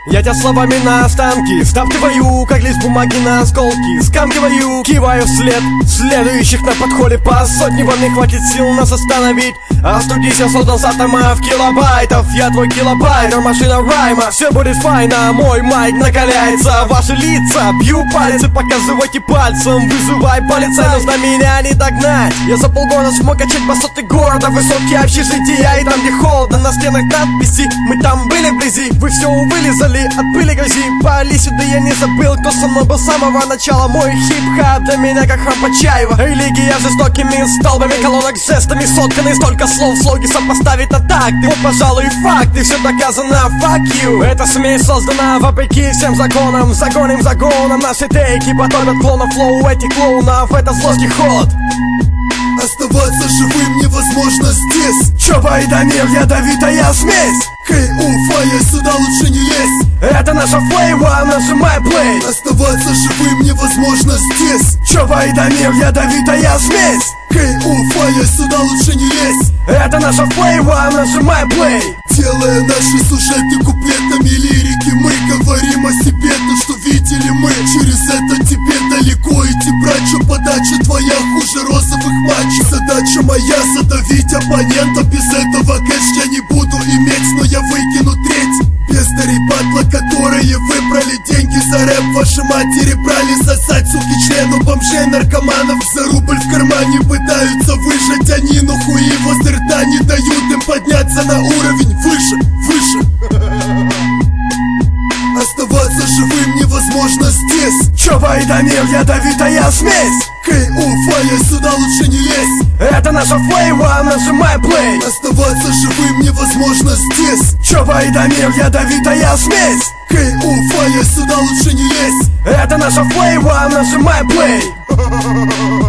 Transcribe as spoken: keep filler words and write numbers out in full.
Я тебя словами на останки стаптываю, как лист бумаги на осколки. Скамкиваю, киваю вслед следующих на подходе по сотне. Вам не хватит сил нас остановить. Остудись, я создан с атомов килобайтов. Я твой килобайт, машина райма. Все будет файно, мой майк накаляется. Ваши лица, бью палец и показывайте пальцем. Вызывай полицай, нужно меня не догнать. Я за полгода смог качать высоты города, высокие общежития. И там, где холодно, на стенах надписи. Мы там были вблизи, вы все вылезали от пыли грязи. Пали сюда, я не забыл, кто со мной был с самого начала. Мой хип-хап для меня как храм Почаева. Религия жестокими столбами, колонок с жестами сотканы. Столько слов, слоги сопоставить на такты. Вот, пожалуй, факты, все доказано, fuck you. Эта смесь создана вопреки всем законам. Загоним загоном наши тейки, потопят клонов флоу этих клоунов. Это злостный ход. Оставаться живым невозможно здесь. Чоба и Дамир, ядовитая смесь. Хей, уфа, я сюда лучше не лезь. Это наша флейва, нажимай плей. Оставаться живым невозможно здесь. Чоба и Дамир, ядовитая смесь. Хей, уфа, я сюда лучше не лезь. Это наша флейва, нажимай плей. Делая наши сюжеты куплетами лирики, мы говорим о себе то, что видели мы. Через это тебе далеко идти, брать, что подача твоя хуже розовых матчей. Задача моя задавить оппонента, без этого кэш я не буду иметь, но я выкину треть. Бездари батла, которые выбрали деньги за рэп. Ваши матери брали сосать, суки, члену бомжей, наркоманов. За рубль в кармане пытаются выжать они, но хуи возле рта не дают им подняться на уровень выше, выше. Оставаться живым невозможно здесь. Чоба и Дамир, ядовитая смесь. Хей, уфа, я сюда лучше не лезь. Это наша флейва, нажимай плей. Оставаться живым невозможно здесь. Чоба и Дамир, ядовитая смесь. Хей, уфа, я сюда лучше не лезь. Это наша флейва, нажимай плей.